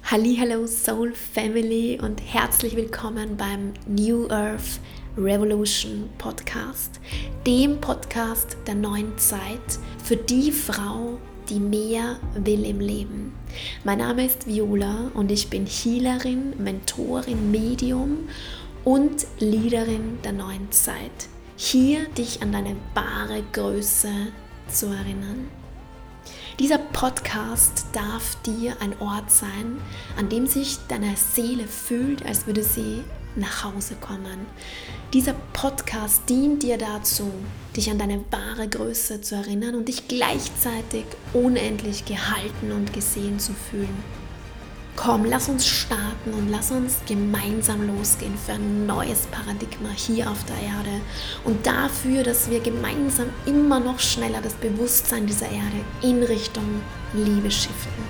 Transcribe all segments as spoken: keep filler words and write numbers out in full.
Hallihallo Soul Family und herzlich willkommen beim New Earth Revolution Podcast, dem Podcast der neuen Zeit für die Frau, die mehr will im Leben. Mein Name ist Viola und ich bin Healerin, Mentorin, Medium und Leaderin der neuen Zeit. Hier dich an deine wahre Größe zu erinnern. Dieser Podcast darf dir ein Ort sein, an dem sich deine Seele fühlt, als würde sie nach Hause kommen. Dieser Podcast dient dir dazu, dich an deine wahre Größe zu erinnern und dich gleichzeitig unendlich gehalten und gesehen zu fühlen. Komm, lass uns starten und lass uns gemeinsam losgehen für ein neues Paradigma hier auf der Erde und dafür, dass wir gemeinsam immer noch schneller das Bewusstsein dieser Erde in Richtung Liebe shiften.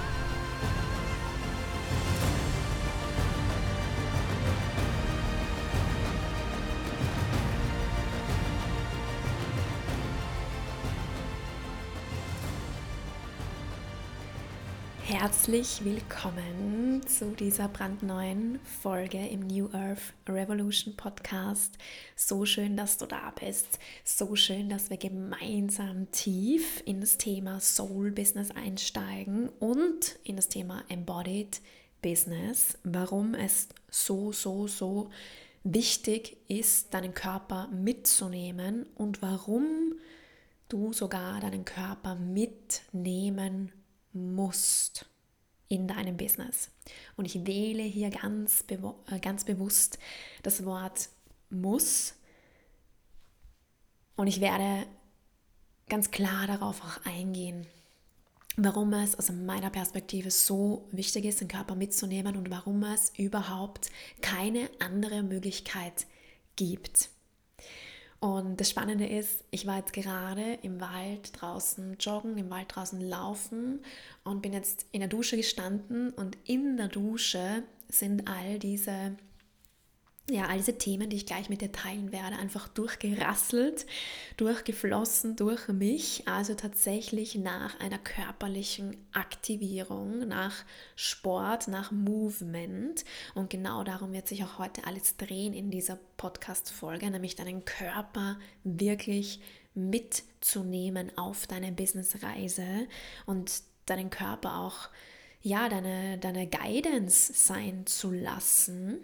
Herzlich willkommen zu dieser brandneuen Folge im New Earth Revolution Podcast. So schön, dass du da bist. So schön, dass wir gemeinsam tief in das Thema Soul Business einsteigen und in das Thema Embodied Business. Warum es so, so, so wichtig ist, deinen Körper mitzunehmen und warum du sogar deinen Körper mitnehmen musst in deinem Business. Und ich wähle hier ganz, bewu- ganz bewusst das Wort muss und ich werde ganz klar darauf auch eingehen, warum es aus meiner Perspektive so wichtig ist, den Körper mitzunehmen und warum es überhaupt keine andere Möglichkeit gibt. Und das Spannende ist, ich war jetzt gerade im Wald draußen joggen, im Wald draußen laufen und bin jetzt in der Dusche gestanden und in der Dusche sind all diese, ja, all diese Themen, die ich gleich mit dir teilen werde, einfach durchgerasselt, durchgeflossen durch mich, also tatsächlich nach einer körperlichen Aktivierung, nach Sport, nach Movement. Und genau darum wird sich auch heute alles drehen in dieser Podcast-Folge, nämlich deinen Körper wirklich mitzunehmen auf deine Businessreise und deinen Körper auch, ja, deine, deine Guidance sein zu lassen.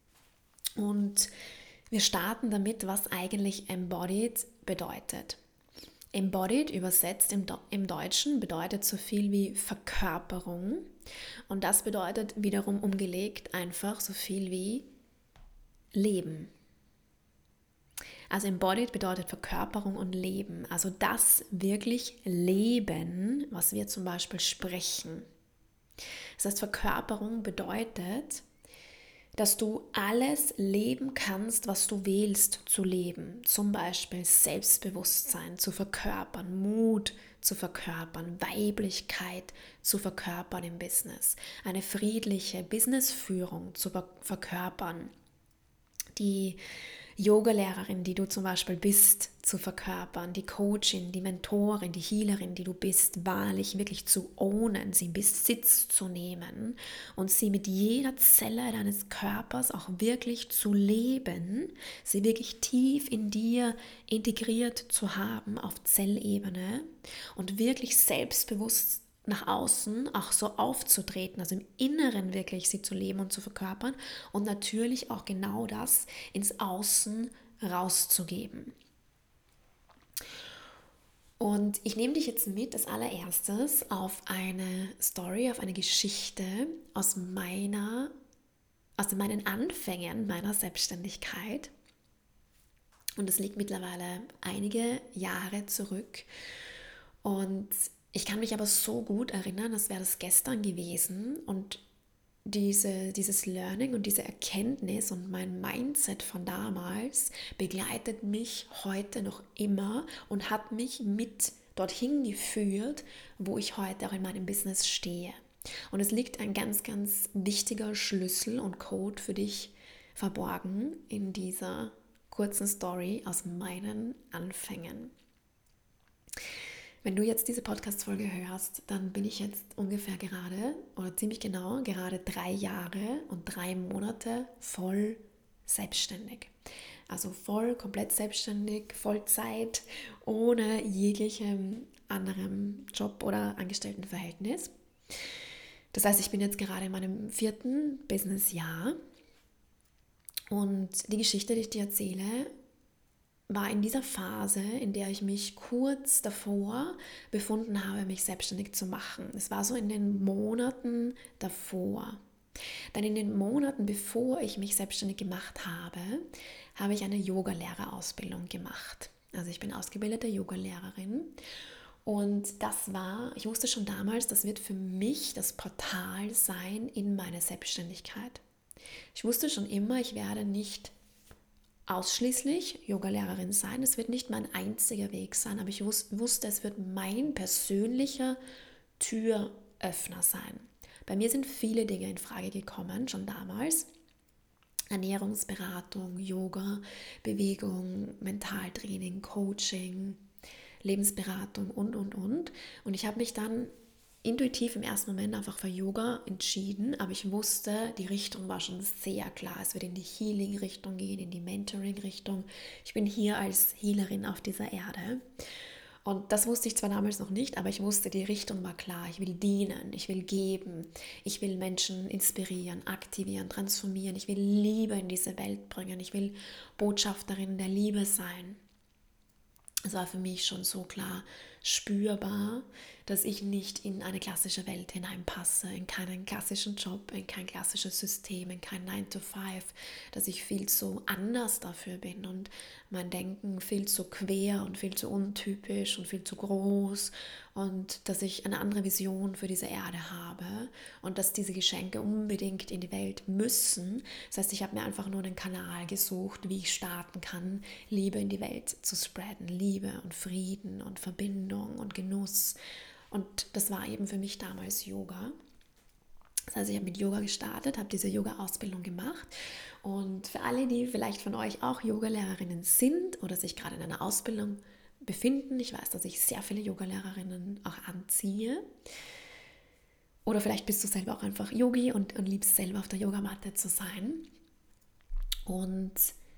Und wir starten damit, was eigentlich Embodied bedeutet. Embodied übersetzt im, Do- im Deutschen bedeutet so viel wie Verkörperung und das bedeutet wiederum umgelegt einfach so viel wie Leben. Also Embodied bedeutet Verkörperung und Leben, also das wirklich Leben, was wir zum Beispiel sprechen. Das heißt, Verkörperung bedeutet, dass du alles leben kannst, was du wählst zu leben. Zum Beispiel Selbstbewusstsein zu verkörpern, Mut zu verkörpern, Weiblichkeit zu verkörpern im Business, eine friedliche Businessführung zu verkörpern, die Yogalehrerin, die du zum Beispiel bist, zu verkörpern, die Coachin, die Mentorin, die Healerin, die du bist, wahrlich wirklich zu ownen, sie in Besitz zu nehmen und sie mit jeder Zelle deines Körpers auch wirklich zu leben, sie wirklich tief in dir integriert zu haben auf Zellebene und wirklich selbstbewusst nach außen auch so aufzutreten, also im Inneren wirklich sie zu leben und zu verkörpern und natürlich auch genau das ins Außen rauszugeben. Und ich nehme dich jetzt mit als allererstes auf eine Story, auf eine Geschichte aus meiner, aus meinen Anfängen meiner Selbstständigkeit. Und es liegt mittlerweile einige Jahre zurück. Und ich kann mich aber so gut erinnern, als wäre das gestern gewesen und diese, dieses Learning und diese Erkenntnis und mein Mindset von damals begleitet mich heute noch immer und hat mich mit dorthin geführt, wo ich heute auch in meinem Business stehe. Und es liegt ein ganz, ganz wichtiger Schlüssel und Code für dich verborgen in dieser kurzen Story aus meinen Anfängen. Wenn du jetzt diese Podcast-Folge hörst, dann bin ich jetzt ungefähr gerade oder ziemlich genau gerade drei Jahre und drei Monate voll selbstständig. Also voll, komplett selbstständig, Vollzeit, ohne jeglichem anderen Job oder Angestelltenverhältnis. Das heißt, ich bin jetzt gerade in meinem vierten Businessjahr und die Geschichte, die ich dir erzähle, war in dieser Phase, in der ich mich kurz davor befunden habe, mich selbstständig zu machen. Es war so in den Monaten davor. Denn in den Monaten, bevor ich mich selbstständig gemacht habe, habe ich eine Yogalehrerausbildung gemacht. Also ich bin ausgebildete Yogalehrerin und das war, ich wusste schon damals, das wird für mich das Portal sein in meine Selbstständigkeit. Ich wusste schon immer, ich werde nicht ausschließlich Yogalehrerin sein. Es wird nicht mein einziger Weg sein, aber ich wusste, es wird mein persönlicher Türöffner sein. Bei mir sind viele Dinge in Frage gekommen, schon damals. Ernährungsberatung, Yoga, Bewegung, Mentaltraining, Coaching, Lebensberatung und, und, und. Und ich habe mich dann intuitiv im ersten Moment einfach für Yoga entschieden, aber ich wusste, die Richtung war schon sehr klar. Es wird in die Healing-Richtung gehen, in die Mentoring-Richtung. Ich bin hier als Healerin auf dieser Erde. Und das wusste ich zwar damals noch nicht, aber ich wusste, die Richtung war klar. Ich will dienen, ich will geben, ich will Menschen inspirieren, aktivieren, transformieren. Ich will Liebe in diese Welt bringen. Ich will Botschafterin der Liebe sein. Es war für mich schon so klar spürbar, dass ich nicht in eine klassische Welt hineinpasse, in keinen klassischen Job, in kein klassisches System, in kein nine to five, dass ich viel zu anders dafür bin und mein Denken viel zu quer und viel zu untypisch und viel zu groß und dass ich eine andere Vision für diese Erde habe und dass diese Geschenke unbedingt in die Welt müssen. Das heißt, ich habe mir einfach nur einen Kanal gesucht, wie ich starten kann, Liebe in die Welt zu spreaden, Liebe und Frieden und Verbindung und Genuss. Und das war eben für mich damals Yoga. Das heißt, ich habe mit Yoga gestartet, habe diese Yoga-Ausbildung gemacht. Und für alle, die vielleicht von euch auch Yogalehrerinnen sind oder sich gerade in einer Ausbildung befinden, ich weiß, dass ich sehr viele Yogalehrerinnen auch anziehe. Oder vielleicht bist du selber auch einfach Yogi und, und liebst selber auf der Yogamatte zu sein. Und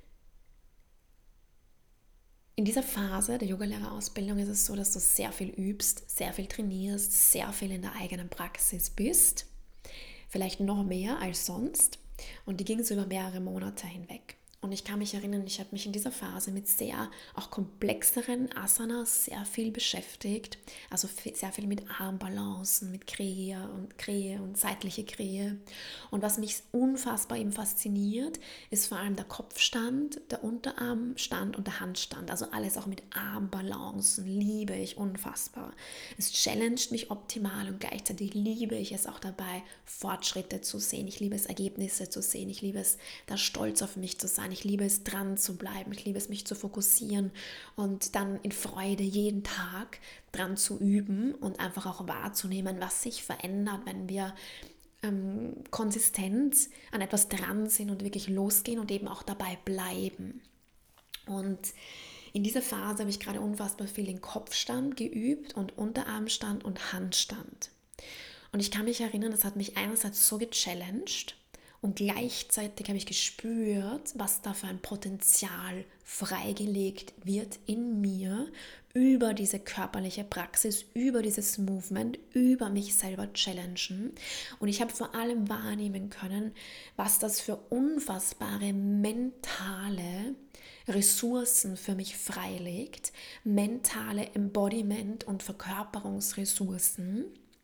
in dieser Phase der Yogalehrerausbildung ist es so, dass du sehr viel übst, sehr viel trainierst, sehr viel in der eigenen Praxis bist. Vielleicht noch mehr als sonst. Und die ging so über mehrere Monate hinweg. Und ich kann mich erinnern, ich habe mich in dieser Phase mit sehr auch komplexeren Asanas sehr viel beschäftigt. Also sehr viel mit Armbalancen, mit Krähe und Krähe und seitliche Krähe. Und was mich unfassbar eben fasziniert, ist vor allem der Kopfstand, der Unterarmstand und der Handstand. Also alles auch mit Armbalancen liebe ich unfassbar. Es challenged mich optimal und gleichzeitig liebe ich es auch dabei, Fortschritte zu sehen. Ich liebe es, Ergebnisse zu sehen. Ich liebe es, da stolz auf mich zu sein. Ich liebe es, dran zu bleiben. Ich liebe es, mich zu fokussieren und dann in Freude jeden Tag dran zu üben und einfach auch wahrzunehmen, was sich verändert, wenn wir ähm, konsistent an etwas dran sind und wirklich losgehen und eben auch dabei bleiben. Und in dieser Phase habe ich gerade unfassbar viel den Kopfstand geübt und Unterarmstand und Handstand. Und ich kann mich erinnern, das hat mich einerseits so gechallenged, und gleichzeitig habe ich gespürt, was da für ein Potenzial freigelegt wird in mir über diese körperliche Praxis, über dieses Movement, über mich selber challengen. Und ich habe vor allem wahrnehmen können, was das für unfassbare mentale Ressourcen für mich freilegt, mentale Embodiment- und Verkörperungsressourcen.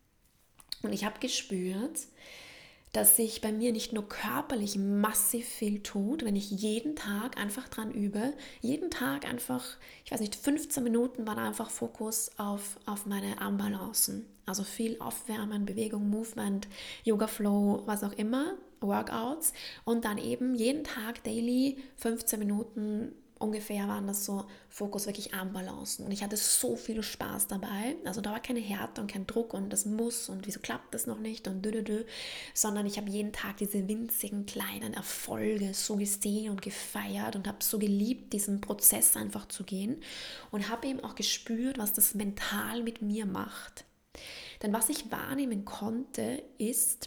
Und ich habe gespürt, dass sich bei mir nicht nur körperlich massiv viel tut, wenn ich jeden Tag einfach dran übe, jeden Tag einfach, ich weiß nicht, fünfzehn Minuten war da einfach Fokus auf, auf meine Armbalancen. Also viel Aufwärmen, Bewegung, Movement, Yoga Flow, was auch immer, Workouts und dann eben jeden Tag daily fünfzehn Minuten ungefähr waren das so Fokus wirklich Armbalancen. Und ich hatte so viel Spaß dabei. Also da war keine Härte und kein Druck und das muss und wieso klappt das noch nicht und dü, dü, dü. Sondern ich habe jeden Tag diese winzigen kleinen Erfolge so gesehen und gefeiert und habe so geliebt, diesen Prozess einfach zu gehen und habe eben auch gespürt, was das mental mit mir macht. Denn was ich wahrnehmen konnte, ist,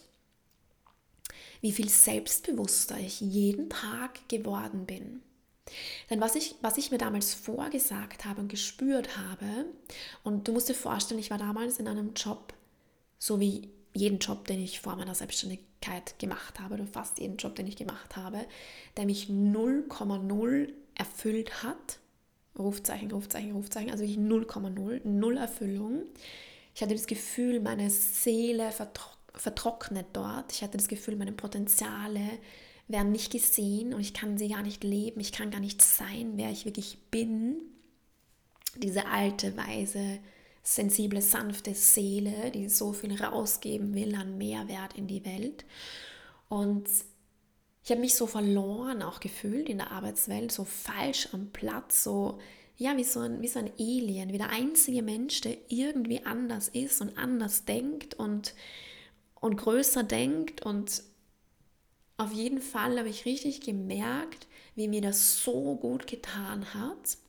wie viel selbstbewusster ich jeden Tag geworden bin. Denn was ich, was ich mir damals vorgesagt habe und gespürt habe, und du musst dir vorstellen, ich war damals in einem Job, so wie jeden Job, den ich vor meiner Selbstständigkeit gemacht habe, oder fast jeden Job, den ich gemacht habe, der mich null Komma null erfüllt hat. Rufzeichen, Rufzeichen, Rufzeichen, also wirklich null Komma null, null Erfüllung. Ich hatte das Gefühl, meine Seele vertro- vertrocknet dort. Ich hatte das Gefühl, meine Potenziale werden nicht gesehen und ich kann sie gar nicht leben. Ich kann gar nicht sein, wer ich wirklich bin. Diese alte, weise, sensible, sanfte Seele, die so viel rausgeben will an Mehrwert in die Welt. Und ich habe mich so verloren auch gefühlt in der Arbeitswelt, so falsch am Platz, so ja, wie so ein, wie so ein Alien, wie der einzige Mensch, der irgendwie anders ist und anders denkt und, und größer denkt. Und auf jeden Fall habe ich richtig gemerkt, wie mir das so gut getan hat,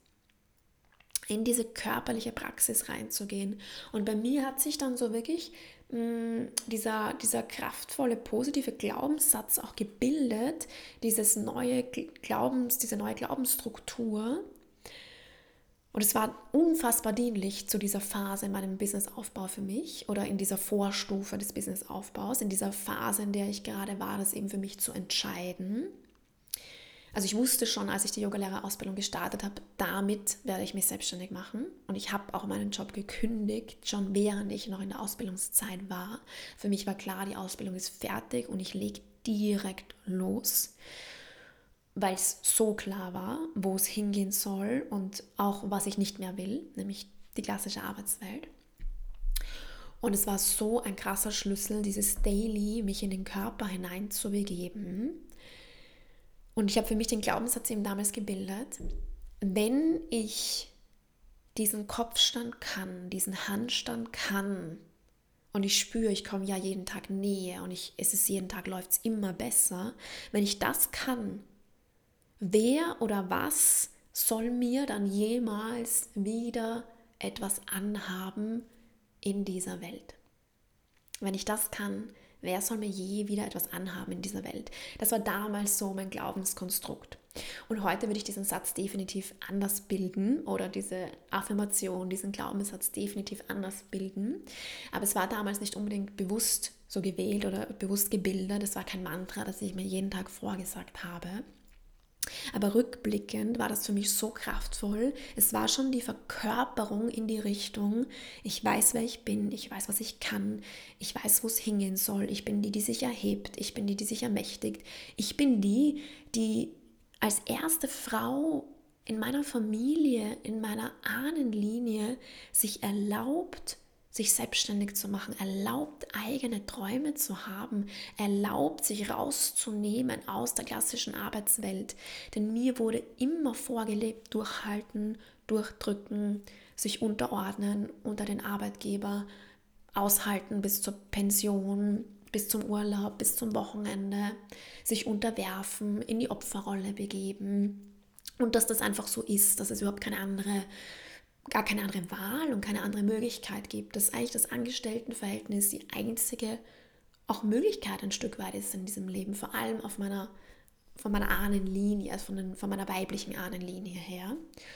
in diese körperliche Praxis reinzugehen. Und bei mir hat sich dann so wirklich mh, dieser, dieser kraftvolle, positive Glaubenssatz auch gebildet, dieses neue Glaubens, diese neue Glaubensstruktur. Und es war unfassbar dienlich zu dieser Phase in meinem Businessaufbau für mich oder in dieser Vorstufe des Businessaufbaus, in dieser Phase, in der ich gerade war, das eben für mich zu entscheiden. Also ich wusste schon, als ich die Yogalehrerausbildung gestartet habe, damit werde ich mich selbstständig machen. Und ich habe auch meinen Job gekündigt, schon während ich noch in der Ausbildungszeit war. Für mich war klar, die Ausbildung ist fertig und ich lege direkt los, weil es so klar war, wo es hingehen soll und auch was ich nicht mehr will, nämlich die klassische Arbeitswelt. Und es war so ein krasser Schlüssel, dieses Daily, mich in den Körper hineinzubegeben. Und ich habe für mich den Glaubenssatz eben damals gebildet, wenn ich diesen Kopfstand kann, diesen Handstand kann und ich spüre, ich komme ja jeden Tag näher und ich, es ist jeden Tag läuft es immer besser, wenn ich das kann, wer oder was soll mir dann jemals wieder etwas anhaben in dieser Welt? Wenn ich das kann, wer soll mir je wieder etwas anhaben in dieser Welt? Das war damals so mein Glaubenskonstrukt. Und heute würde ich diesen Satz definitiv anders bilden oder diese Affirmation, diesen Glaubenssatz definitiv anders bilden. Aber es war damals nicht unbedingt bewusst so gewählt oder bewusst gebildet. Es war kein Mantra, das ich mir jeden Tag vorgesagt habe. Aber rückblickend war das für mich so kraftvoll. Es war schon die Verkörperung in die Richtung, ich weiß, wer ich bin, ich weiß, was ich kann, ich weiß, wo es hingehen soll, ich bin die, die sich erhebt, ich bin die, die sich ermächtigt, ich bin die, die als erste Frau in meiner Familie, in meiner Ahnenlinie sich erlaubt, sich selbstständig zu machen, erlaubt, eigene Träume zu haben, erlaubt, sich rauszunehmen aus der klassischen Arbeitswelt. Denn mir wurde immer vorgelebt, durchhalten, durchdrücken, sich unterordnen unter den Arbeitgeber, aushalten bis zur Pension, bis zum Urlaub, bis zum Wochenende, sich unterwerfen, in die Opferrolle begeben. Und dass das einfach so ist, dass es überhaupt keine andere gar keine andere Wahl und keine andere Möglichkeit gibt, dass eigentlich das Angestelltenverhältnis die einzige auch Möglichkeit ein Stück weit ist in diesem Leben, vor allem auf meiner, von meiner Ahnenlinie, also von, den, von meiner weiblichen Ahnenlinie her.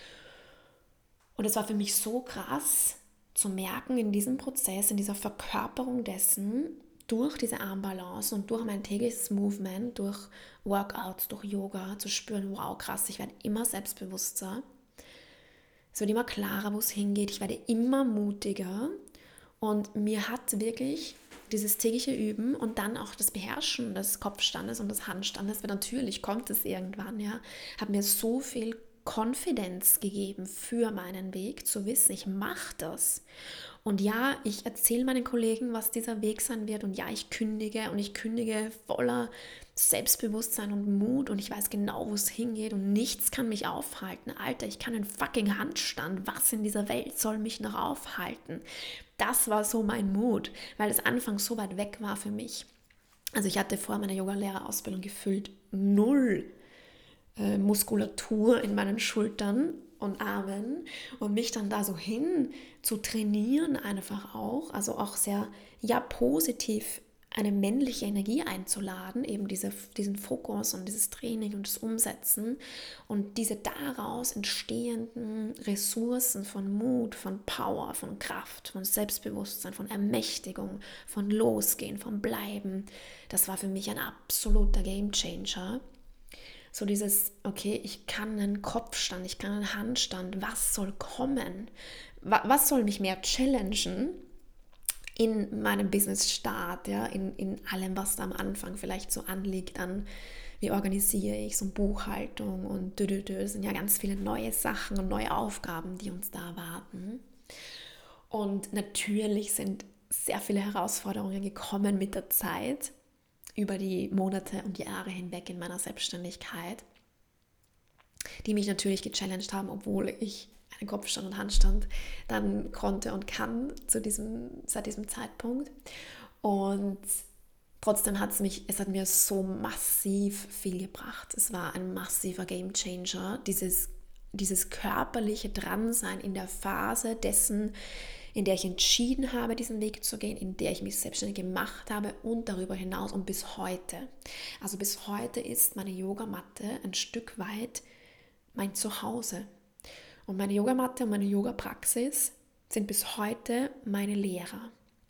Und es war für mich so krass zu merken in diesem Prozess, in dieser Verkörperung dessen, durch diese Armbalance und durch mein tägliches Movement, durch Workouts, durch Yoga, zu spüren, wow, krass, ich werde immer selbstbewusster. Es wird immer klarer, wo es hingeht. Ich werde immer mutiger und mir hat wirklich dieses tägliche Üben und dann auch das Beherrschen des Kopfstandes und des Handstandes, weil natürlich kommt es irgendwann, ja, hat mir so viel Confidence gegeben für meinen Weg, zu wissen, ich mache das. Und ja, ich erzähle meinen Kollegen, was dieser Weg sein wird. Und ja, ich kündige und ich kündige voller Selbstbewusstsein und Mut. Und ich weiß genau, wo es hingeht. Und nichts kann mich aufhalten. Alter, ich kann einen fucking Handstand. Was in dieser Welt soll mich noch aufhalten? Das war so mein Mut, weil es anfangs so weit weg war für mich. Also ich hatte vor meiner Yogalehrerausbildung gefühlt null äh, Muskulatur in meinen Schultern und Armen und mich dann da so hin zu trainieren einfach auch, also auch sehr, ja, positiv eine männliche Energie einzuladen, eben diese, diesen Fokus und dieses Training und das Umsetzen und diese daraus entstehenden Ressourcen von Mut, von Power, von Kraft, von Selbstbewusstsein, von Ermächtigung, von Losgehen, von Bleiben, das war für mich ein absoluter Gamechanger. So dieses, okay, ich kann einen Kopfstand, ich kann einen Handstand, was soll kommen? Was soll mich mehr challengen in meinem Business-Start, ja, in, in allem, was da am Anfang vielleicht so anliegt an, wie organisiere ich so Buchhaltung und dü, dü, dü. Es sind ja ganz viele neue Sachen und neue Aufgaben, die uns da erwarten. Und natürlich sind sehr viele Herausforderungen gekommen mit der Zeit, über die Monate und Jahre hinweg in meiner Selbstständigkeit, die mich natürlich gechallenged haben, obwohl ich einen Kopfstand und Handstand dann konnte und kann zu diesem, seit diesem Zeitpunkt. Und trotzdem hat es mich, es hat mir so massiv viel gebracht. Es war ein massiver Gamechanger, dieses, dieses körperliche Dransein in der Phase dessen, in der ich entschieden habe, diesen Weg zu gehen, in der ich mich selbstständig gemacht habe und darüber hinaus und bis heute. Also bis heute ist meine Yogamatte ein Stück weit mein Zuhause. Und meine Yogamatte und meine Yoga-Praxis sind bis heute meine Lehrer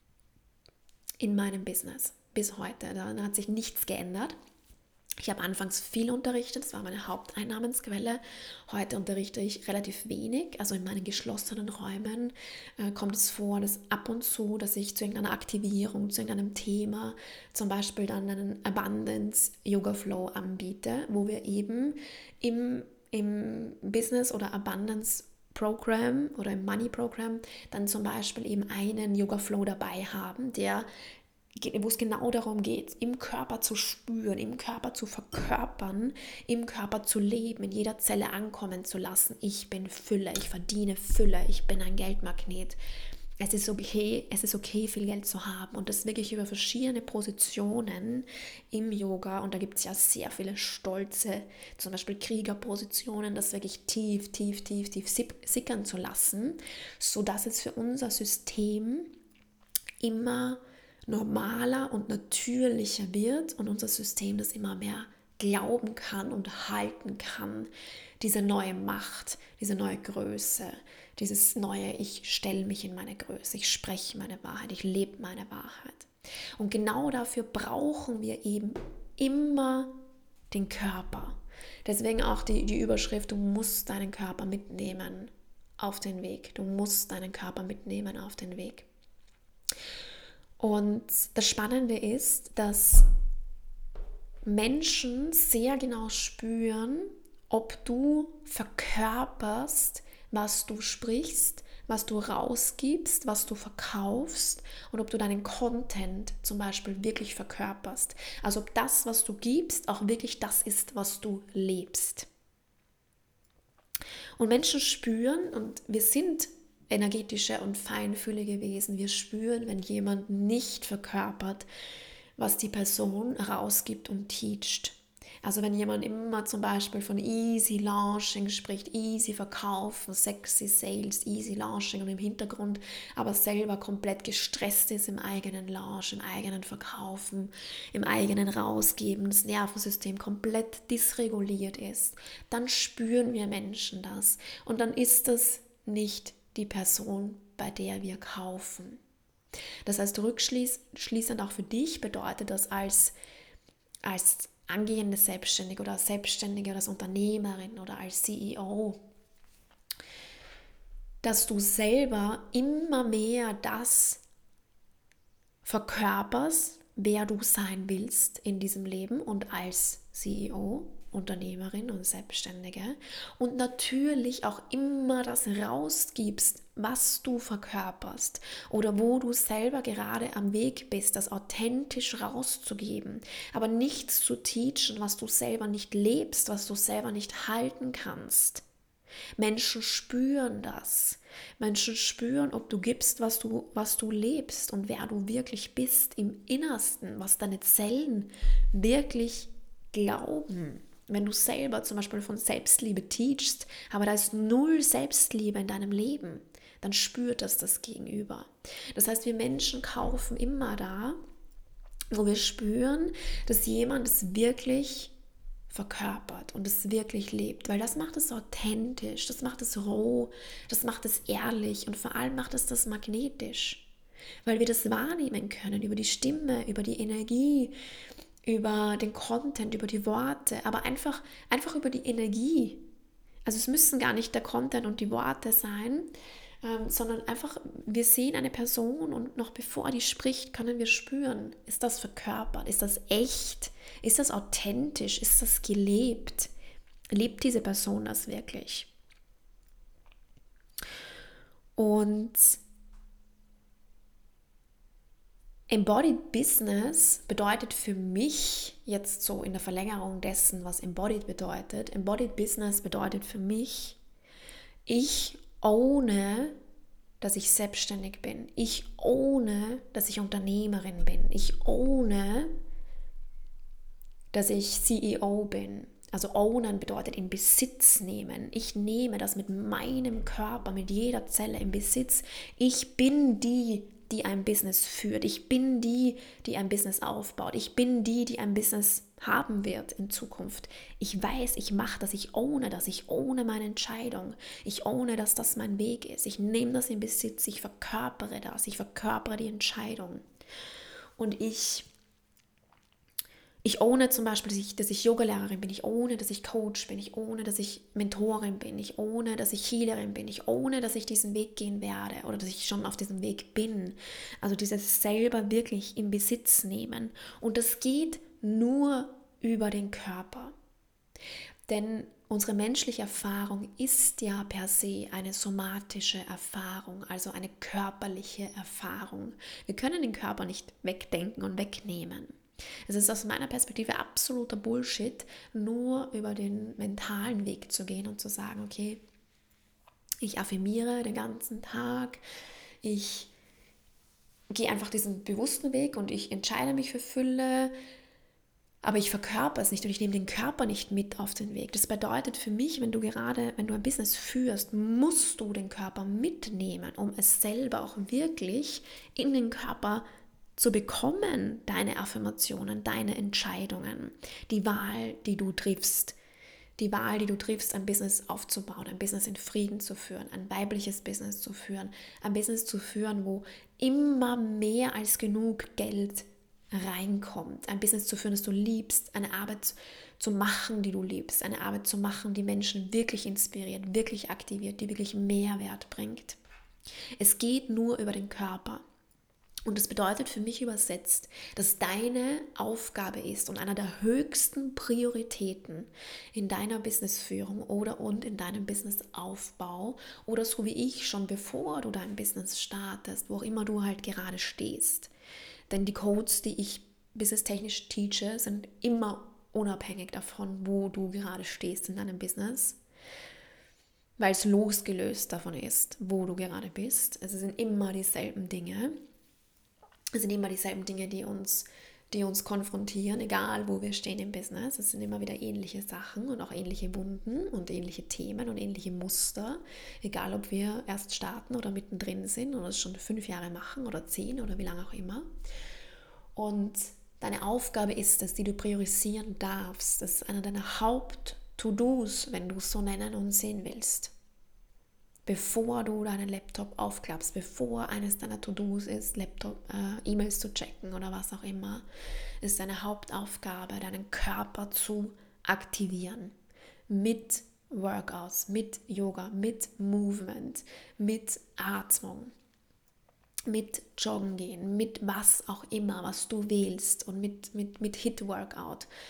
in meinem Business. Bis heute. Da hat sich nichts geändert. Ich habe anfangs viel unterrichtet, das war meine Haupteinnahmensquelle. Heute unterrichte ich relativ wenig, also in meinen geschlossenen Räumen äh, kommt es vor, dass ab und zu, dass ich zu irgendeiner Aktivierung, zu irgendeinem Thema, zum Beispiel dann einen Abundance Yoga Flow anbiete, wo wir eben im, im Business oder Abundance Program oder im Money Program dann zum Beispiel eben einen Yoga Flow dabei haben, der wo es genau darum geht, im Körper zu spüren, im Körper zu verkörpern, im Körper zu leben, in jeder Zelle ankommen zu lassen. Ich bin Fülle, ich verdiene Fülle, ich bin ein Geldmagnet. Es ist okay, es ist okay, viel Geld zu haben und das wirklich über verschiedene Positionen im Yoga und da gibt es ja sehr viele stolze, zum Beispiel Kriegerpositionen, das wirklich tief, tief, tief, tief sickern zu lassen, sodass es für unser System immer normaler und natürlicher wird und unser System das immer mehr glauben kann und halten kann. Diese neue Macht, diese neue Größe, dieses neue, ich stelle mich in meine Größe, ich spreche meine Wahrheit, ich lebe meine Wahrheit. Und genau dafür brauchen wir eben immer den Körper. Deswegen auch die, die Überschrift, du musst deinen Körper mitnehmen auf den Weg. Du musst deinen Körper mitnehmen auf den Weg. Und das Spannende ist, dass Menschen sehr genau spüren, ob du verkörperst, was du sprichst, was du rausgibst, was du verkaufst und ob du deinen Content zum Beispiel wirklich verkörperst. Also ob das, was du gibst, auch wirklich das ist, was du lebst. Und Menschen spüren, und wir sind energetische und feinfühlige Wesen. Wir spüren, wenn jemand nicht verkörpert, was die Person rausgibt und teacht. Also wenn jemand immer zum Beispiel von easy Launching spricht, easy Verkaufen, sexy Sales, easy Launching und im Hintergrund aber selber komplett gestresst ist im eigenen Launch, im eigenen Verkaufen, im eigenen Rausgeben, das Nervensystem komplett dysreguliert ist, dann spüren wir Menschen das. Und dann ist das nicht die Person, bei der wir kaufen. Das heißt, rückschließend auch für dich bedeutet das als, als angehende Selbstständige oder als Selbstständige oder als Unternehmerin oder als C E O, dass du selber immer mehr das verkörperst, wer du sein willst in diesem Leben und als C E O Unternehmerin und Selbstständige und natürlich auch immer das rausgibst, was du verkörperst oder wo du selber gerade am Weg bist, das authentisch rauszugeben, aber nichts zu teachen, was du selber nicht lebst, was du selber nicht halten kannst. Menschen spüren das. Menschen spüren, ob du gibst, was du, was du lebst und wer du wirklich bist im Innersten, was deine Zellen wirklich glauben. Wenn du selber zum Beispiel von Selbstliebe teachst, aber da ist null Selbstliebe in deinem Leben, dann spürt das das Gegenüber. Das heißt, wir Menschen kaufen immer da, wo wir spüren, dass jemand es wirklich verkörpert und es wirklich lebt, weil das macht es authentisch, das macht es roh, das macht es ehrlich und vor allem macht es das magnetisch, weil wir das wahrnehmen können über die Stimme, über die Energie, über den Content, über die Worte, aber einfach, einfach über die Energie. Also es müssen gar nicht der Content und die Worte sein, ähm, sondern einfach, wir sehen eine Person und noch bevor die spricht, können wir spüren, ist das verkörpert, ist das echt, ist das authentisch, ist das gelebt, lebt diese Person das wirklich? Und Embodied Business bedeutet für mich, jetzt so in der Verlängerung dessen, was Embodied bedeutet, Embodied Business bedeutet für mich, ich ohne, dass ich selbstständig bin. Ich ohne, dass ich Unternehmerin bin. Ich ohne, dass ich C E O bin. Also ownen bedeutet in Besitz nehmen. Ich nehme das mit meinem Körper, mit jeder Zelle in Besitz. Ich bin die, die ein Business führt. Ich bin die, die ein Business aufbaut. Ich bin die, die ein Business haben wird in Zukunft. Ich weiß, ich mache das, ich ohne das, ich ohne meine Entscheidung. Ich ohne, dass das mein Weg ist. Ich nehme das in Besitz, ich verkörpere das, ich verkörpere die Entscheidung. Und ich Ich ohne zum Beispiel, dass ich, dass ich Yogalehrerin bin, ich ohne, dass ich Coach bin, ich ohne, dass ich Mentorin bin, ich ohne, dass ich Healerin bin, ich ohne, dass ich diesen Weg gehen werde oder dass ich schon auf diesem Weg bin. Also dieses selber wirklich in Besitz nehmen. Und das geht nur über den Körper. Denn unsere menschliche Erfahrung ist ja per se eine somatische Erfahrung, also eine körperliche Erfahrung. Wir können den Körper nicht wegdenken und wegnehmen. Es ist aus meiner Perspektive absoluter Bullshit, nur über den mentalen Weg zu gehen und zu sagen, okay, ich affirmiere den ganzen Tag, ich gehe einfach diesen bewussten Weg und ich entscheide mich für Fülle, aber ich verkörper es nicht und ich nehme den Körper nicht mit auf den Weg. Das bedeutet für mich, wenn du gerade, wenn du ein Business führst, musst du den Körper mitnehmen, um es selber auch wirklich in den Körper zu bekommen, deine Affirmationen, deine Entscheidungen, die Wahl, die du triffst, die Wahl, die du triffst, ein Business aufzubauen, ein Business in Frieden zu führen, ein weibliches Business zu führen, ein Business zu führen, wo immer mehr als genug Geld reinkommt, ein Business zu führen, das du liebst, eine Arbeit zu machen, die du liebst, eine Arbeit zu machen, die Menschen wirklich inspiriert, wirklich aktiviert, die wirklich Mehrwert bringt. Es geht nur über den Körper. Und das bedeutet für mich übersetzt, dass deine Aufgabe ist und einer der höchsten Prioritäten in deiner Businessführung oder und in deinem Businessaufbau oder so wie ich schon bevor du dein Business startest, wo auch immer du halt gerade stehst. Denn die Codes, die ich businesstechnisch teache, sind immer unabhängig davon, wo du gerade stehst in deinem Business, weil es losgelöst davon ist, wo du gerade bist. Es sind immer dieselben Dinge. Es sind immer dieselben Dinge, die uns, die uns konfrontieren, egal wo wir stehen im Business. Es sind immer wieder ähnliche Sachen und auch ähnliche Wunden und ähnliche Themen und ähnliche Muster, egal ob wir erst starten oder mittendrin sind oder es schon fünf Jahre machen oder zehn oder wie lange auch immer. Und deine Aufgabe ist es, die du priorisieren darfst. Das ist einer deiner Haupt-To-Dos, wenn du es so nennen und sehen willst. Bevor du deinen Laptop aufklappst, bevor eines deiner To-Dos ist, Laptop, äh, E-Mails zu checken oder was auch immer, ist deine Hauptaufgabe, deinen Körper zu aktivieren. Mit Workouts, mit Yoga, mit Movement, mit Atmung, mit Joggen gehen, mit was auch immer, was du wählst und mit, mit, mit Hit-Workout,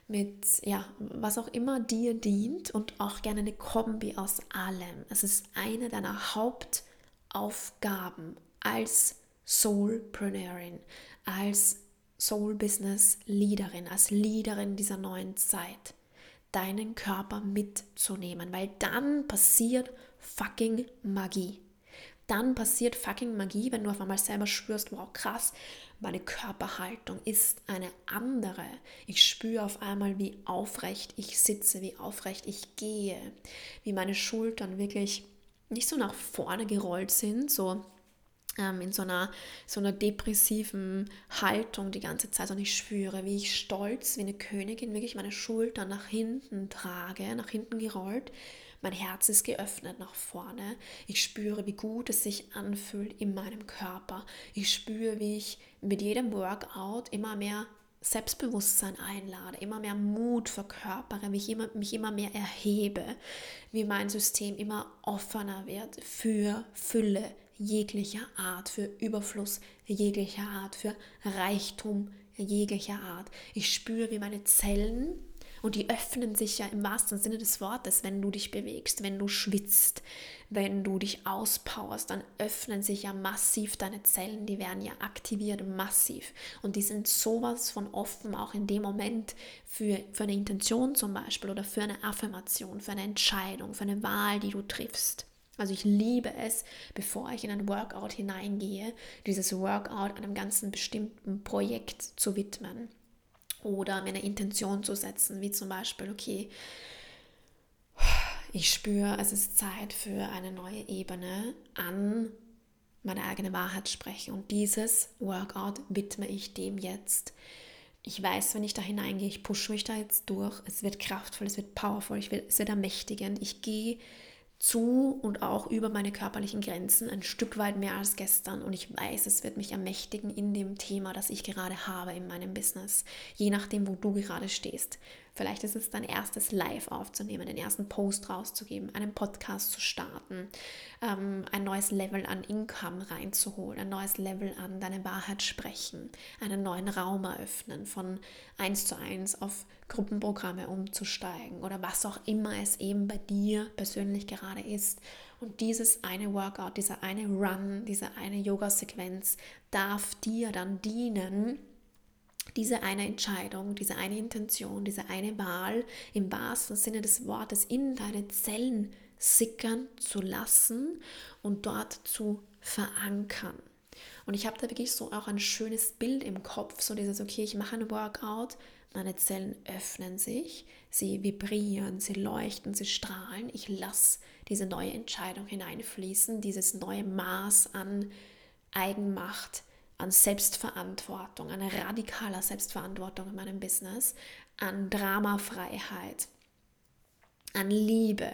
mit, ja, was auch immer dir dient und auch gerne eine Kombi aus allem. Es ist eine deiner Hauptaufgaben als Soulpreneurin, als Soul-Business-Leaderin, als Leaderin dieser neuen Zeit, deinen Körper mitzunehmen, weil dann passiert fucking Magie. Dann passiert fucking Magie, wenn du auf einmal selber spürst, wow krass, meine Körperhaltung ist eine andere. Ich spüre auf einmal, wie aufrecht ich sitze, wie aufrecht ich gehe, wie meine Schultern wirklich nicht so nach vorne gerollt sind, so ähm, in so einer, so einer depressiven Haltung die ganze Zeit. Und ich spüre, wie ich stolz, wie eine Königin, wirklich meine Schultern nach hinten trage, nach hinten gerollt. Mein Herz ist geöffnet nach vorne. Ich spüre, wie gut es sich anfühlt in meinem Körper. Ich spüre, wie ich mit jedem Workout immer mehr Selbstbewusstsein einlade, immer mehr Mut verkörpere, mich immer, mich immer mehr erhebe, wie mein System immer offener wird für Fülle jeglicher Art, für Überfluss jeglicher Art, für Reichtum jeglicher Art. Ich spüre, wie meine Zellen, und die öffnen sich ja im wahrsten Sinne des Wortes, wenn du dich bewegst, wenn du schwitzt, wenn du dich auspowerst, dann öffnen sich ja massiv deine Zellen, die werden ja aktiviert massiv und die sind sowas von offen, auch in dem Moment für, für eine Intention zum Beispiel oder für eine Affirmation, für eine Entscheidung, für eine Wahl, die du triffst. Also ich liebe es, bevor ich in ein Workout hineingehe, dieses Workout einem ganzen bestimmten Projekt zu widmen. Oder mir eine Intention zu setzen, wie zum Beispiel, okay, ich spüre, es ist Zeit für eine neue Ebene an meine eigene Wahrheit sprechen. Und dieses Workout widme ich dem jetzt. Ich weiß, wenn ich da hineingehe, ich pushe mich da jetzt durch. Es wird kraftvoll, es wird powerful, ich will, es wird ermächtigend. Ich gehe zu und auch über meine körperlichen Grenzen ein Stück weit mehr als gestern und ich weiß, es wird mich ermächtigen in dem Thema, das ich gerade habe in meinem Business, je nachdem, wo du gerade stehst. Vielleicht ist es dein erstes Live aufzunehmen, den ersten Post rauszugeben, einen Podcast zu starten, ähm, ein neues Level an Income reinzuholen, ein neues Level an deine Wahrheit sprechen, einen neuen Raum eröffnen, von eins zu eins auf Gruppenprogramme umzusteigen oder was auch immer es eben bei dir persönlich gerade ist. Und dieses eine Workout, dieser eine Run, diese eine Yoga-Sequenz darf dir dann dienen, diese eine Entscheidung, diese eine Intention, diese eine Wahl im wahrsten Sinne des Wortes in deine Zellen sickern zu lassen und dort zu verankern. Und ich habe da wirklich so auch ein schönes Bild im Kopf, so dieses, okay, ich mache ein Workout, meine Zellen öffnen sich, sie vibrieren, sie leuchten, sie strahlen. Ich lasse diese neue Entscheidung hineinfließen, dieses neue Maß an Eigenmacht, an Selbstverantwortung, an radikaler Selbstverantwortung in meinem Business, an Dramafreiheit, an Liebe,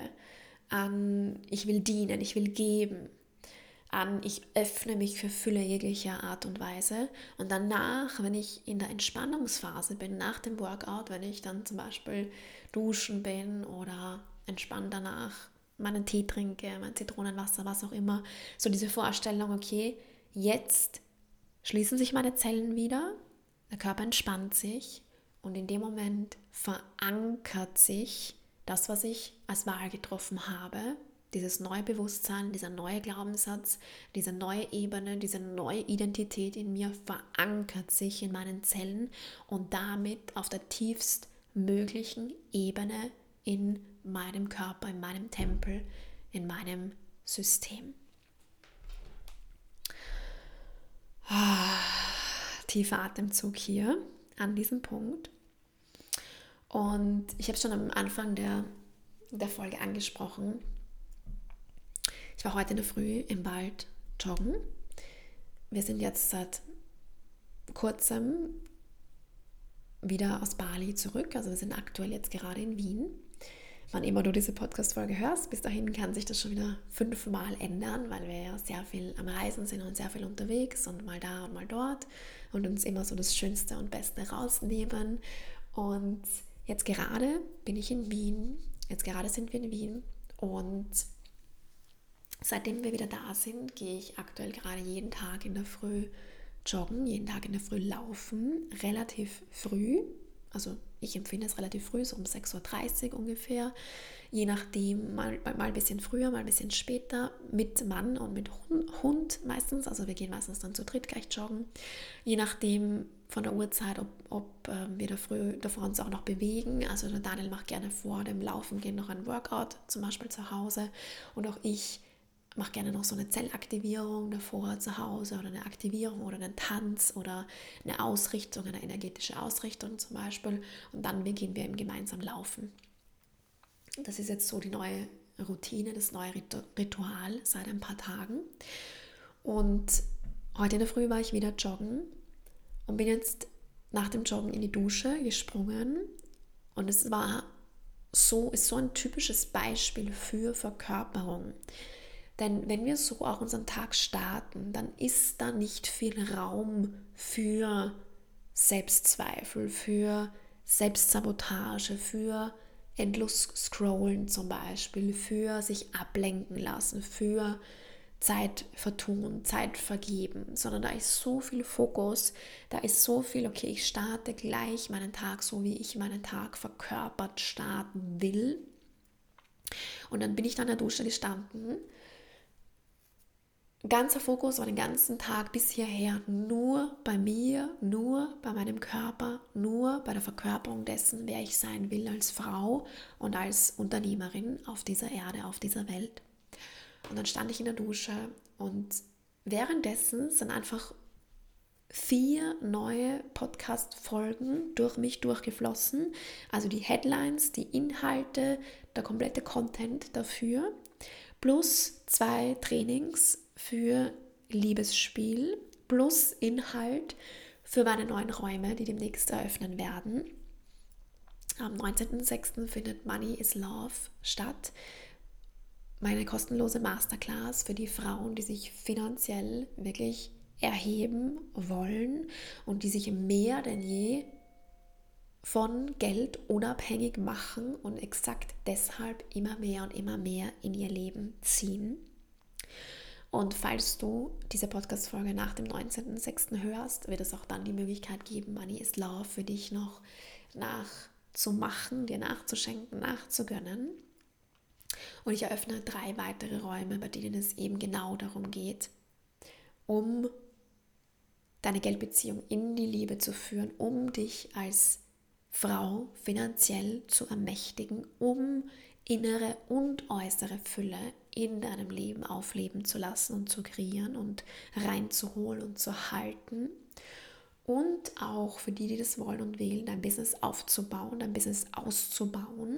an ich will dienen, ich will geben, an ich öffne mich für Fülle jeglicher Art und Weise. Und danach, wenn ich in der Entspannungsphase bin, nach dem Workout, wenn ich dann zum Beispiel duschen bin oder entspannt danach meinen Tee trinke, mein Zitronenwasser, was auch immer, so diese Vorstellung, okay, jetzt schließen sich meine Zellen wieder, der Körper entspannt sich und in dem Moment verankert sich das, was ich als Wahl getroffen habe, dieses neue Bewusstsein, dieser neue Glaubenssatz, diese neue Ebene, diese neue Identität in mir verankert sich in meinen Zellen und damit auf der tiefstmöglichen Ebene in meinem Körper, in meinem Tempel, in meinem System. Ah, tiefer Atemzug hier an diesem Punkt. Und ich habe es schon am Anfang der, der Folge angesprochen. Ich war heute in der Früh im Wald joggen. Wir sind jetzt seit kurzem wieder aus Bali zurück. Also wir sind aktuell jetzt gerade in Wien. Wann immer du diese Podcast-Folge hörst, bis dahin kann sich das schon wieder fünfmal ändern, weil wir ja sehr viel am Reisen sind und sehr viel unterwegs und mal da und mal dort und uns immer so das Schönste und Beste rausnehmen. Und jetzt gerade bin ich in Wien, jetzt gerade sind wir in Wien und seitdem wir wieder da sind, gehe ich aktuell gerade jeden Tag in der Früh joggen, jeden Tag in der Früh laufen, relativ früh, also ich empfinde es relativ früh, so um sechs Uhr dreißig ungefähr, je nachdem, mal, mal ein bisschen früher, mal ein bisschen später, mit Mann und mit Hund meistens, also wir gehen meistens dann zu dritt gleich joggen, je nachdem von der Uhrzeit, ob, ob äh, wir da früh, davor uns auch noch bewegen, also der Daniel macht gerne vor dem Laufen gehen noch ein Workout, zum Beispiel zu Hause, und auch ich mache gerne noch so eine Zellaktivierung davor zu Hause oder eine Aktivierung oder einen Tanz oder eine Ausrichtung, eine energetische Ausrichtung zum Beispiel, und dann gehen wir eben gemeinsam laufen. Das ist jetzt so die neue Routine, das neue Ritual seit ein paar Tagen. Und heute in der Früh war ich wieder joggen und bin jetzt nach dem Joggen in die Dusche gesprungen. Und es war so, ist so ein typisches Beispiel für Verkörperung. Denn wenn wir so auch unseren Tag starten, dann ist da nicht viel Raum für Selbstzweifel, für Selbstsabotage, für endlos scrollen zum Beispiel, für sich ablenken lassen, für Zeit vertun, Zeit vergeben, sondern da ist so viel Fokus, da ist so viel, okay, ich starte gleich meinen Tag so, wie ich meinen Tag verkörpert starten will. Und dann bin ich da in der Dusche gestanden. Ganzer Fokus war den ganzen Tag bis hierher nur bei mir, nur bei meinem Körper, nur bei der Verkörperung dessen, wer ich sein will als Frau und als Unternehmerin auf dieser Erde, auf dieser Welt. Und dann stand ich in der Dusche und währenddessen sind einfach vier neue Podcast-Folgen durch mich durchgeflossen. Also die Headlines, die Inhalte, der komplette Content dafür, plus zwei Trainings für Liebesspiel, plus Inhalt für meine neuen Räume, die demnächst eröffnen werden. Am neunzehnten sechsten findet Money is Love statt. Meine kostenlose Masterclass für die Frauen, die sich finanziell wirklich erheben wollen und die sich mehr denn je von Geld unabhängig machen und exakt deshalb immer mehr und immer mehr in ihr Leben ziehen. Und falls du diese Podcast-Folge nach dem neunzehnten sechsten hörst, wird es auch dann die Möglichkeit geben, Money is Love für dich noch nachzumachen, dir nachzuschenken, nachzugönnen. Und ich eröffne drei weitere Räume, bei denen es eben genau darum geht, um deine Geldbeziehung in die Liebe zu führen, um dich als Frau finanziell zu ermächtigen, um innere und äußere Fülle in deinem Leben aufleben zu lassen und zu kreieren und reinzuholen und zu halten. Und auch für die, die das wollen und wählen, dein Business aufzubauen, dein Business auszubauen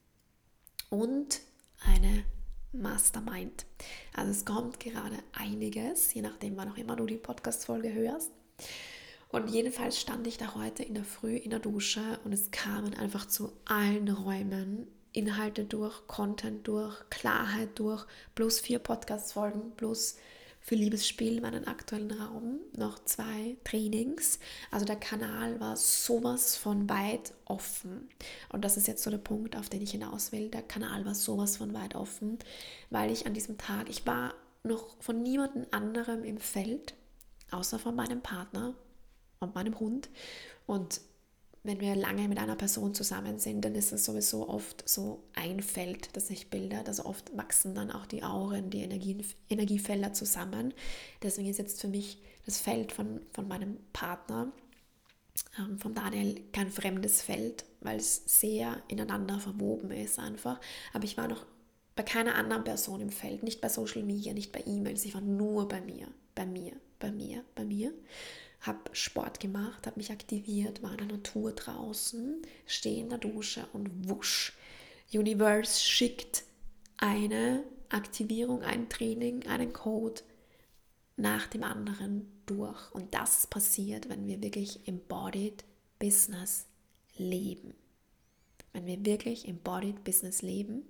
und eine Mastermind. Also es kommt gerade einiges, je nachdem, wann auch immer du die Podcast-Folge hörst. Und jedenfalls stand ich da heute in der Früh in der Dusche und es kamen einfach zu allen Räumen Inhalte durch, Content durch, Klarheit durch, plus vier Podcast-Folgen, plus für Liebesspiel, meinen aktuellen Raum, noch zwei Trainings. Also der Kanal war sowas von weit offen. Und das ist jetzt so der Punkt, auf den ich hinaus will. Der Kanal war sowas von weit offen, weil ich an diesem Tag, ich war noch von niemandem anderem im Feld, außer von meinem Partner und meinem Hund. Und wenn wir lange mit einer Person zusammen sind, dann ist es sowieso oft so ein Feld, das sich bildet. Also oft wachsen dann auch die Auren, die Energien, Energiefelder zusammen. Deswegen ist jetzt für mich das Feld von, von meinem Partner, ähm, von Daniel, kein fremdes Feld, weil es sehr ineinander verwoben ist einfach. Aber ich war noch bei keiner anderen Person im Feld, nicht bei Social Media, nicht bei E-Mails, ich war nur bei mir, bei mir, bei mir, bei mir. Habe Sport gemacht, habe mich aktiviert, war in der Natur draußen, stehe in der Dusche und wusch. Universe schickt eine Aktivierung, ein Training, einen Code nach dem anderen durch. Und das passiert, wenn wir wirklich Embodied Business leben. Wenn wir wirklich Embodied Business leben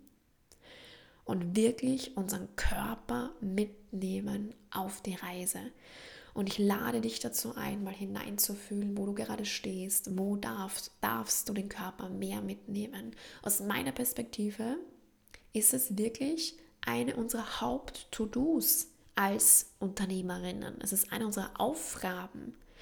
und wirklich unseren Körper mitnehmen auf die Reise. Und ich lade dich dazu ein, mal hineinzufühlen, wo du gerade stehst, wo darfst, darfst du den Körper mehr mitnehmen. Aus meiner Perspektive ist es wirklich eine unserer Haupt-To-Dos als Unternehmerinnen. Es ist eine unserer Aufgaben,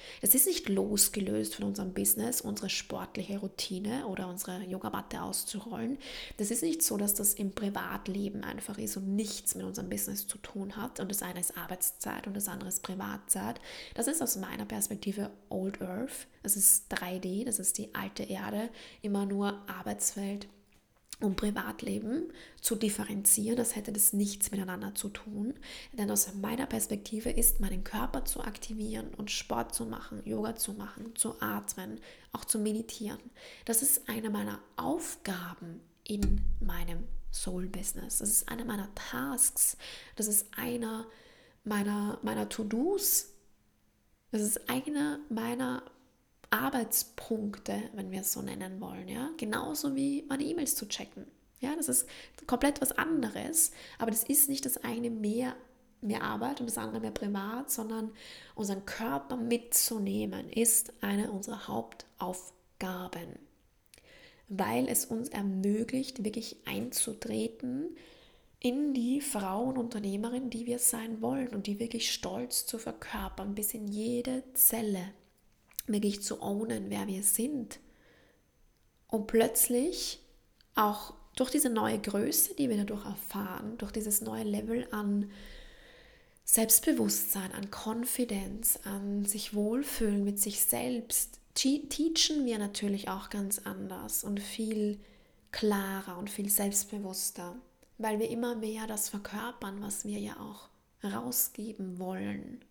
Das ist nicht losgelöst von unserem Business, unsere sportliche Routine oder unsere Yogamatte auszurollen. Das ist nicht so, dass das im Privatleben einfach ist und nichts mit unserem Business zu tun hat und das eine ist Arbeitszeit und das andere ist Privatzeit. Das ist aus meiner Perspektive Old Earth, das ist drei D, das ist die alte Erde, immer nur Arbeitswelt und Privatleben zu differenzieren, das hätte das nichts miteinander zu tun. Denn aus meiner Perspektive ist, meinen Körper zu aktivieren und Sport zu machen, Yoga zu machen, zu atmen, auch zu meditieren. Das ist eine meiner Aufgaben in meinem Soul-Business. Das ist eine meiner Tasks. Das ist einer meiner, meiner To-Dos. Das ist eine meiner Arbeitspunkte, wenn wir es so nennen wollen, ja, genauso wie meine E-Mails zu checken. Ja, das ist komplett was anderes, aber das ist nicht das eine mehr, mehr Arbeit und das andere mehr privat, sondern unseren Körper mitzunehmen, ist eine unserer Hauptaufgaben, weil es uns ermöglicht, wirklich einzutreten in die Frau und Unternehmerin, die wir sein wollen und die wirklich stolz zu verkörpern, bis in jede Zelle, wirklich zu ownen, wer wir sind. Und plötzlich auch durch diese neue Größe, die wir dadurch erfahren, durch dieses neue Level an Selbstbewusstsein, an Konfidenz, an sich wohlfühlen mit sich selbst, teachen wir natürlich auch ganz anders und viel klarer und viel selbstbewusster, weil wir immer mehr das verkörpern, was wir ja auch rausgeben wollen.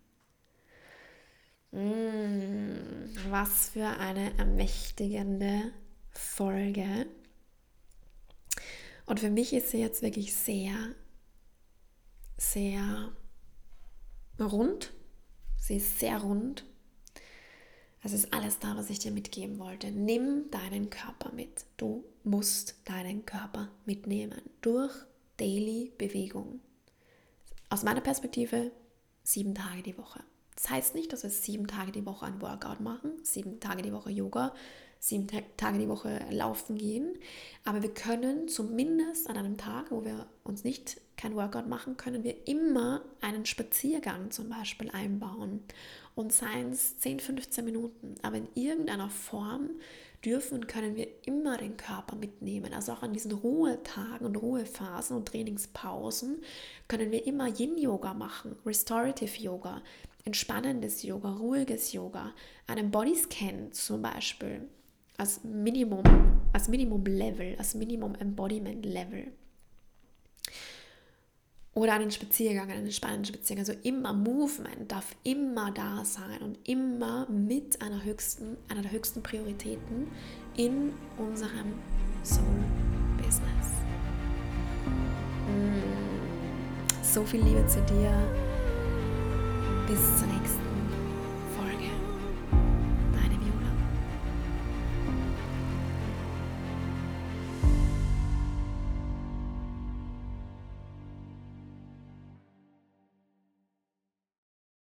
Mmh, was für eine ermächtigende Folge. Und für mich ist sie jetzt wirklich sehr, sehr rund. Sie ist sehr rund. Es ist alles da, was ich dir mitgeben wollte. Nimm deinen Körper mit. Du musst deinen Körper mitnehmen. Durch Daily Bewegung. Aus meiner Perspektive sieben Tage die Woche. Das heißt nicht, dass wir sieben Tage die Woche ein Workout machen, sieben Tage die Woche Yoga, sieben Tage die Woche laufen gehen, aber wir können zumindest an einem Tag, wo wir uns nicht kein Workout machen, können wir immer einen Spaziergang zum Beispiel einbauen und seien es zehn, fünfzehn Minuten, aber in irgendeiner Form dürfen und können wir immer den Körper mitnehmen. Also auch an diesen Ruhetagen und Ruhephasen und Trainingspausen können wir immer Yin-Yoga machen, Restorative Yoga, entspannendes Yoga, ruhiges Yoga, einen Bodyscan zum Beispiel als Minimum, als Minimum-Level, als Minimum-Embodiment-Level. Oder einen Spaziergang, einen spannenden Spaziergang. Also immer Movement darf immer da sein und immer mit einer höchsten, einer der höchsten Prioritäten in unserem Soul-Business. So viel Liebe zu dir. Bis zur nächsten